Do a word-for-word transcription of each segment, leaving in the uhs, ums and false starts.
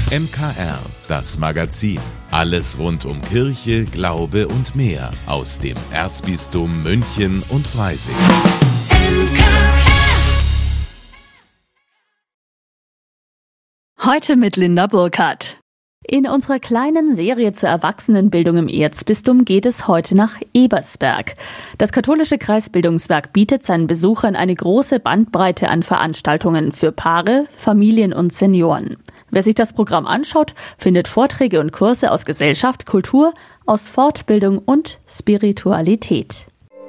M K R, das Magazin. Alles rund um Kirche, Glaube und mehr aus dem Erzbistum München und Freising. Heute mit Linda Burkhardt. In unserer kleinen Serie zur Erwachsenenbildung im Erzbistum geht es heute nach Ebersberg. Das katholische Kreisbildungswerk bietet seinen Besuchern eine große Bandbreite an Veranstaltungen für Paare, Familien und Senioren. Wer sich das Programm anschaut, findet Vorträge und Kurse aus Gesellschaft, Kultur, aus Fortbildung und Spiritualität.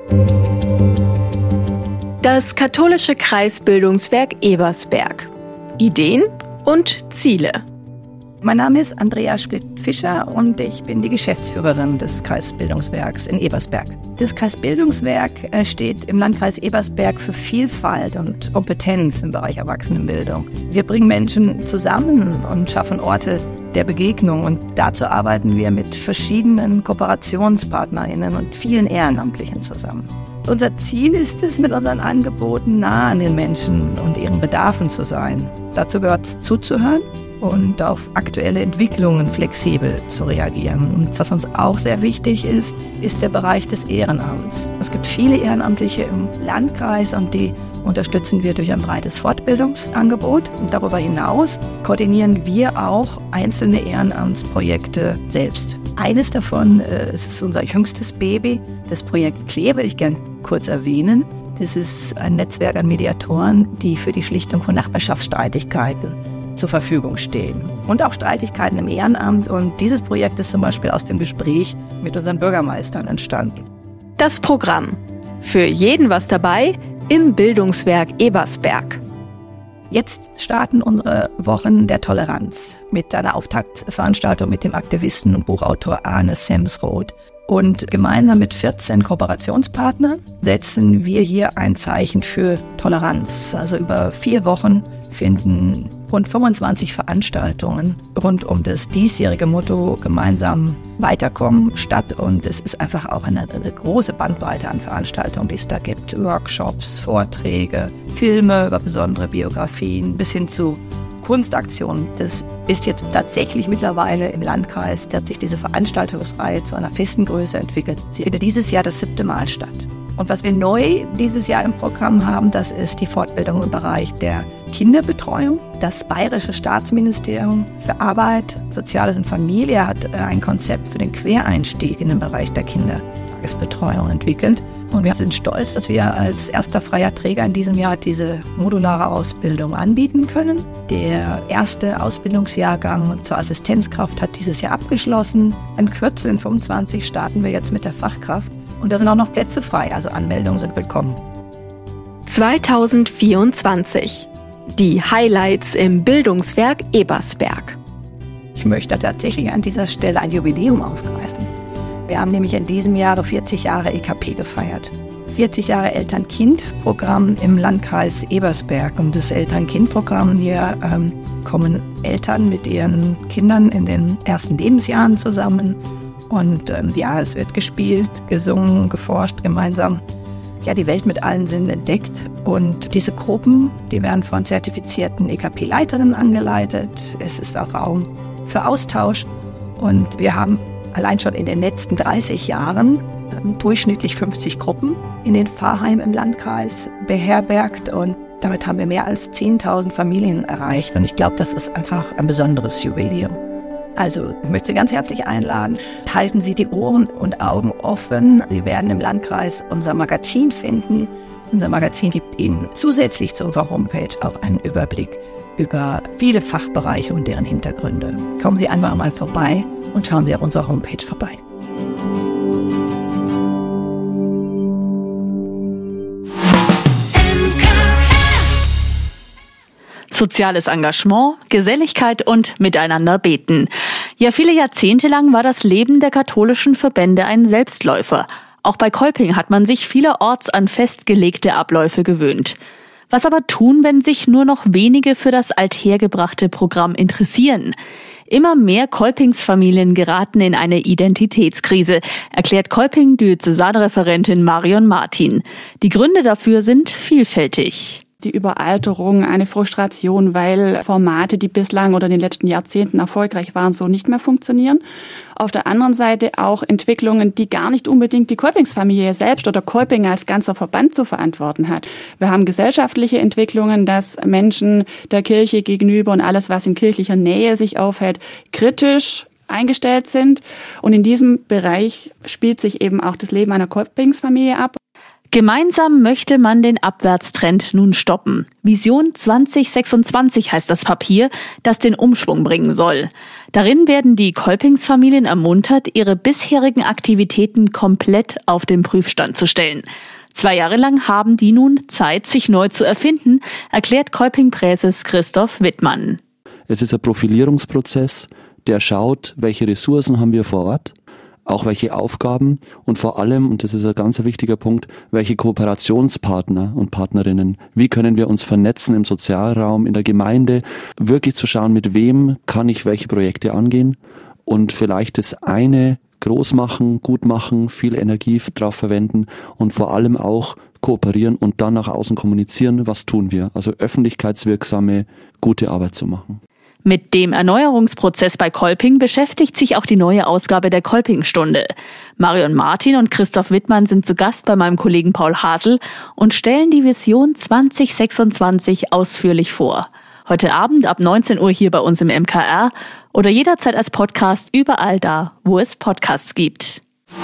Das katholische Kreisbildungswerk Ebersberg. Ideen und Ziele. Mein Name ist Andrea Splitt-Fischer und ich bin die Geschäftsführerin des Kreisbildungswerks in Ebersberg. Das Kreisbildungswerk steht im Landkreis Ebersberg für Vielfalt und Kompetenz im Bereich Erwachsenenbildung. Wir bringen Menschen zusammen und schaffen Orte der Begegnung und dazu arbeiten wir mit verschiedenen KooperationspartnerInnen und vielen Ehrenamtlichen zusammen. Unser Ziel ist es, mit unseren Angeboten nah an den Menschen und ihren Bedarfen zu sein. Dazu gehört es, zuzuhören und auf aktuelle Entwicklungen flexibel zu reagieren. Und was uns auch sehr wichtig ist, ist der Bereich des Ehrenamts. Es gibt viele Ehrenamtliche im Landkreis und die unterstützen wir durch ein breites Fortbildungsangebot. Und darüber hinaus koordinieren wir auch einzelne Ehrenamtsprojekte selbst. Eines davon äh, ist unser jüngstes Baby, das Projekt Klee, würde ich gerne kurz erwähnen. Das ist ein Netzwerk an Mediatoren, die für die Schlichtung von Nachbarschaftsstreitigkeiten zur Verfügung stehen. Und auch Streitigkeiten im Ehrenamt. Und dieses Projekt ist zum Beispiel aus dem Gespräch mit unseren Bürgermeistern entstanden. Das Programm. Für jeden was dabei im Bildungswerk Ebersberg. Jetzt starten unsere Wochen der Toleranz mit einer Auftaktveranstaltung mit dem Aktivisten und Buchautor Arne Semsrott. Und gemeinsam mit vierzehn Kooperationspartnern setzen wir hier ein Zeichen für Toleranz. Also über vier Wochen finden rund fünfundzwanzig Veranstaltungen rund um das diesjährige Motto Gemeinsam weiterkommen statt. Und es ist einfach auch eine, eine große Bandbreite an Veranstaltungen, die es da gibt. Workshops, Vorträge, Filme über besondere Biografien bis hin zu Kunstaktionen. Das ist jetzt tatsächlich mittlerweile im Landkreis, da hat sich diese Veranstaltungsreihe zu einer festen Größe entwickelt. Sie findet dieses Jahr das siebte Mal statt. Und was wir neu dieses Jahr im Programm haben, das ist die Fortbildung im Bereich der Kinderbetreuung. Das Bayerische Staatsministerium für Arbeit, Soziales und Familie hat ein Konzept für den Quereinstieg in den Bereich der Kindertagesbetreuung entwickelt. Und wir sind stolz, dass wir als erster freier Träger in diesem Jahr diese modulare Ausbildung anbieten können. Der erste Ausbildungsjahrgang zur Assistenzkraft hat dieses Jahr abgeschlossen. In Kürze, in fünfundzwanzig, starten wir jetzt mit der Fachkraft. Und da sind auch noch Plätze frei, also Anmeldungen sind willkommen. zwanzig vierundzwanzig. Die Highlights im Bildungswerk Ebersberg. Ich möchte tatsächlich an dieser Stelle ein Jubiläum aufgreifen. Wir haben nämlich in diesem Jahre vierzig Jahre E K P gefeiert. vierzig Jahre Eltern-Kind-Programm im Landkreis Ebersberg. Und das Eltern-Kind-Programm, hier ähm, kommen Eltern mit ihren Kindern in den ersten Lebensjahren zusammen. Und ähm, ja, es wird gespielt, gesungen, geforscht gemeinsam. Ja, die Welt mit allen Sinnen entdeckt. Und diese Gruppen, die werden von zertifizierten E K P-Leiterinnen angeleitet. Es ist auch Raum für Austausch. Und wir haben allein schon in den letzten dreißig Jahren ähm, durchschnittlich fünfzig Gruppen in den Pfarrheimen im Landkreis beherbergt. Und damit haben wir mehr als zehntausend Familien erreicht. Und ich glaube, das ist einfach ein besonderes Jubiläum. Also, ich möchte Sie ganz herzlich einladen. Halten Sie die Ohren und Augen offen. Sie werden im Landkreis unser Magazin finden. Unser Magazin gibt Ihnen zusätzlich zu unserer Homepage auch einen Überblick über viele Fachbereiche und deren Hintergründe. Kommen Sie einfach mal vorbei und schauen Sie auf unserer Homepage vorbei. Soziales Engagement, Geselligkeit und miteinander beten. Ja, viele Jahrzehnte lang war das Leben der katholischen Verbände ein Selbstläufer. Auch bei Kolping hat man sich vielerorts an festgelegte Abläufe gewöhnt. Was aber tun, wenn sich nur noch wenige für das althergebrachte Programm interessieren? Immer mehr Kolpingsfamilien geraten in eine Identitätskrise, erklärt Kolping-Diözesanreferentin Marion Martin. Die Gründe dafür sind vielfältig. die Überalterung, eine Frustration, weil Formate, die bislang oder in den letzten Jahrzehnten erfolgreich waren, so nicht mehr funktionieren. Auf der anderen Seite auch Entwicklungen, die gar nicht unbedingt die Kolpingsfamilie selbst oder Kolping als ganzer Verband zu verantworten hat. Wir haben gesellschaftliche Entwicklungen, dass Menschen der Kirche gegenüber und alles, was in kirchlicher Nähe sich aufhält, kritisch eingestellt sind. Und in diesem Bereich spielt sich eben auch das Leben einer Kolpingsfamilie ab. Gemeinsam möchte man den Abwärtstrend nun stoppen. Vision zwanzig sechsundzwanzig heißt das Papier, das den Umschwung bringen soll. Darin werden die Kolpingsfamilien ermuntert, ihre bisherigen Aktivitäten komplett auf den Prüfstand zu stellen. Zwei Jahre lang haben die nun Zeit, sich neu zu erfinden, erklärt Kolping-Präses Christoph Wittmann. Es ist ein Profilierungsprozess, der schaut, welche Ressourcen haben wir vor Ort, auch welche Aufgaben und vor allem, und das ist ein ganz wichtiger Punkt, welche Kooperationspartner und Partnerinnen. Wie können wir uns vernetzen im Sozialraum, in der Gemeinde, wirklich zu schauen, mit wem kann ich welche Projekte angehen und vielleicht das eine groß machen, gut machen, viel Energie drauf verwenden und vor allem auch kooperieren und dann nach außen kommunizieren, was tun wir. Also öffentlichkeitswirksame, gute Arbeit zu machen. Mit dem Erneuerungsprozess bei Kolping beschäftigt sich auch die neue Ausgabe der Kolping-Stunde. Marion Martin und Christoph Wittmann sind zu Gast bei meinem Kollegen Paul Hasel und stellen die Vision zwanzig sechsundzwanzig ausführlich vor. Heute Abend ab neunzehn Uhr hier bei uns im M K R oder jederzeit als Podcast überall da, wo es Podcasts gibt.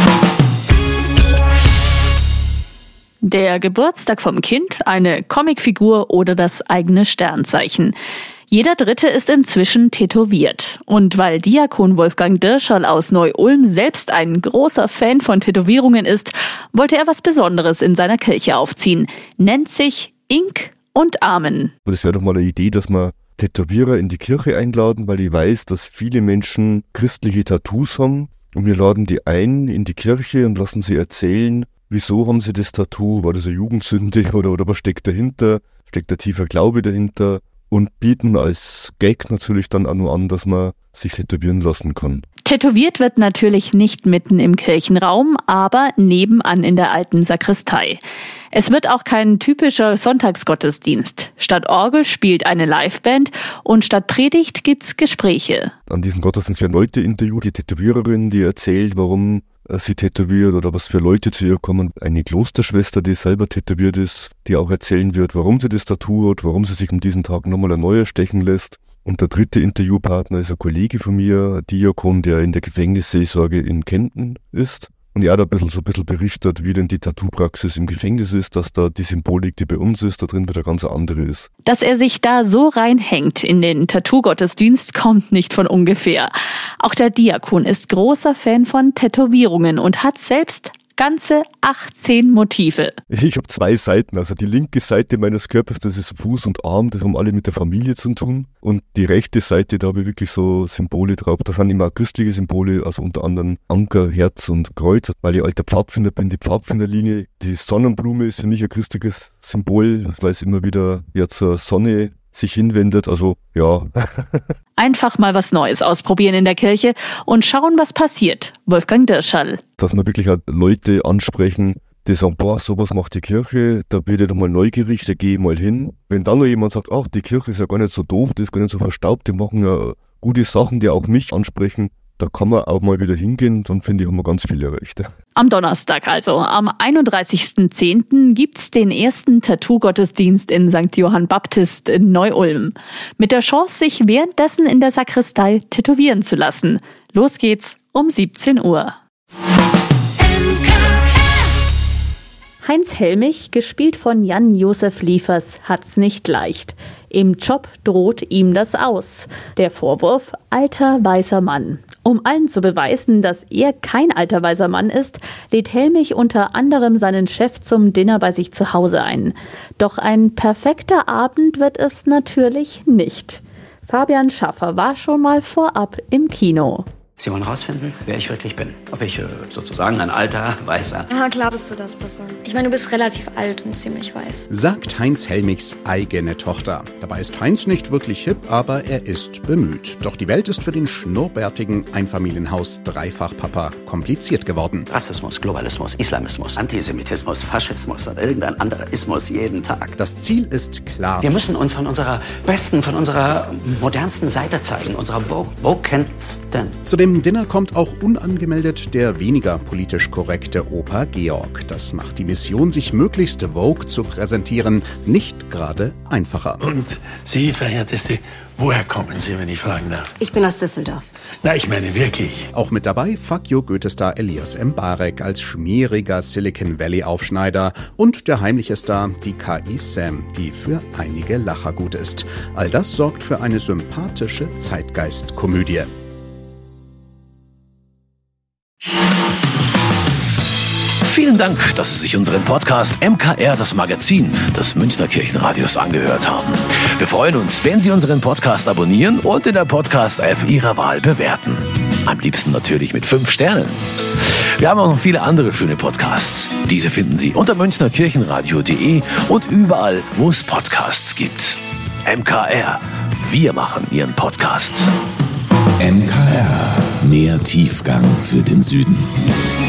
Der Geburtstag vom Kind, eine Comicfigur oder das eigene Sternzeichen. Jeder Dritte ist inzwischen tätowiert. Und weil Diakon Wolfgang Dirschall aus Neu-Ulm selbst ein großer Fan von Tätowierungen ist, wollte er was Besonderes in seiner Kirche aufziehen. Nennt sich Ink und Amen. Das wäre doch mal eine Idee, dass wir Tätowierer in die Kirche einladen, weil ich weiß, dass viele Menschen christliche Tattoos haben. Und wir laden die ein in die Kirche und lassen sie erzählen, wieso haben sie das Tattoo, war das eine Jugendsünde oder, oder was steckt dahinter, steckt ein tiefer Glaube dahinter. Und bieten als Gag natürlich dann auch nur an, dass man sich tätowieren lassen kann. Tätowiert wird natürlich nicht mitten im Kirchenraum, aber nebenan in der alten Sakristei. Es wird auch kein typischer Sonntagsgottesdienst. Statt Orgel spielt eine Liveband und statt Predigt gibt's Gespräche. An diesem Gottesdienst werden Leute interviewt, die Tätowiererin, die erzählt, warum sie tätowiert oder was für Leute zu ihr kommen. Eine Klosterschwester, die selber tätowiert ist, die auch erzählen wird, warum sie das Tattoo hat, warum sie sich um diesen Tag nochmal ein neues stechen lässt. Und der dritte Interviewpartner ist ein Kollege von mir, ein Diakon, der in der Gefängnisseelsorge in Kempten ist. Und er hat ein bisschen, so ein bisschen berichtet, wie denn die Tattoo-Praxis im Gefängnis ist, dass da die Symbolik, die bei uns ist, da drin wieder ganz andere ist. Dass er sich da so reinhängt in den Tattoo-Gottesdienst, kommt nicht von ungefähr. Auch der Diakon ist großer Fan von Tätowierungen und hat selbst ganze achtzehn Motive. Ich habe zwei Seiten, also die linke Seite meines Körpers, das ist Fuß und Arm, das haben alle mit der Familie zu tun. Und die rechte Seite, da habe ich wirklich so Symbole drauf. Da sind immer christliche Symbole, also unter anderem Anker, Herz und Kreuz. Weil ich alter Pfadfinder bin, die Pfadfinderlinie. Die Sonnenblume ist für mich ein christliches Symbol, weil es immer wieder ja zur Sonne sich hinwendet, also ja. Einfach mal was Neues ausprobieren in der Kirche und schauen, was passiert. Wolfgang Dirschall. Dass wir wirklich halt Leute ansprechen, die sagen, boah, sowas macht die Kirche, da bin ich doch mal neugierig, da gehe ich mal hin. Wenn dann noch jemand sagt, ach, die Kirche ist ja gar nicht so doof, die ist gar nicht so verstaubt, die machen ja gute Sachen, die auch mich ansprechen, da kann man auch mal wieder hingehen, dann finde ich, haben wir ganz viel erreicht. Am Donnerstag also, am einunddreißigsten zehnten gibt's den ersten Tattoo-Gottesdienst in Sankt Johann Baptist in Neu-Ulm. Mit der Chance, sich währenddessen in der Sakristei tätowieren zu lassen. Los geht's um siebzehn Uhr. Heinz Helmich, gespielt von Jan-Josef Liefers, hat's nicht leicht. Im Job droht ihm das aus. Der Vorwurf: alter weißer Mann. Um allen zu beweisen, dass er kein alter weißer Mann ist, lädt Helmich unter anderem seinen Chef zum Dinner bei sich zu Hause ein. Doch ein perfekter Abend wird es natürlich nicht. Fabian Schaffer war schon mal vorab im Kino. Sie wollen rausfinden, wer ich wirklich bin. Ob ich äh, sozusagen ein alter, weißer... Ah, klar bist du das, Papa. Ich meine, du bist relativ alt und ziemlich weiß. Sagt Heinz Hellmichs eigene Tochter. Dabei ist Heinz nicht wirklich hip, aber er ist bemüht. Doch die Welt ist für den schnurrbärtigen Einfamilienhaus-Dreifachpapa kompliziert geworden. Rassismus, Globalismus, Islamismus, Antisemitismus, Faschismus oder irgendein anderer Ismus jeden Tag. Das Ziel ist klar. Wir müssen uns von unserer besten, von unserer modernsten Seite zeigen, unserer Vogue. Vogue kennt's denn? Zu dem Dinner kommt auch unangemeldet der weniger politisch korrekte Opa Georg. Das macht die Mission, sich möglichst Vogue zu präsentieren, nicht gerade einfacher. Und Sie, verehrteste, woher kommen Sie, wenn ich fragen darf? Ich bin aus Düsseldorf. Na, ich meine wirklich. Auch mit dabei Fuck You Goethe-Star Elias Mbarek als schmieriger Silicon Valley-Aufschneider und der heimliche Star, die K I Sam, die für einige Lacher gut ist. All das sorgt für eine sympathische Zeitgeist-Komödie. Vielen Dank, dass Sie sich unseren Podcast M K R, das Magazin des Münchner Kirchenradios, angehört haben. Wir freuen uns, wenn Sie unseren Podcast abonnieren und in der Podcast-App Ihrer Wahl bewerten. Am liebsten natürlich mit fünf Sternen. Wir haben auch noch viele andere schöne Podcasts. Diese finden Sie unter münchner kirchenradio punkt de und überall, wo es Podcasts gibt. M K R, wir machen Ihren Podcast. M K R, mehr Tiefgang für den Süden.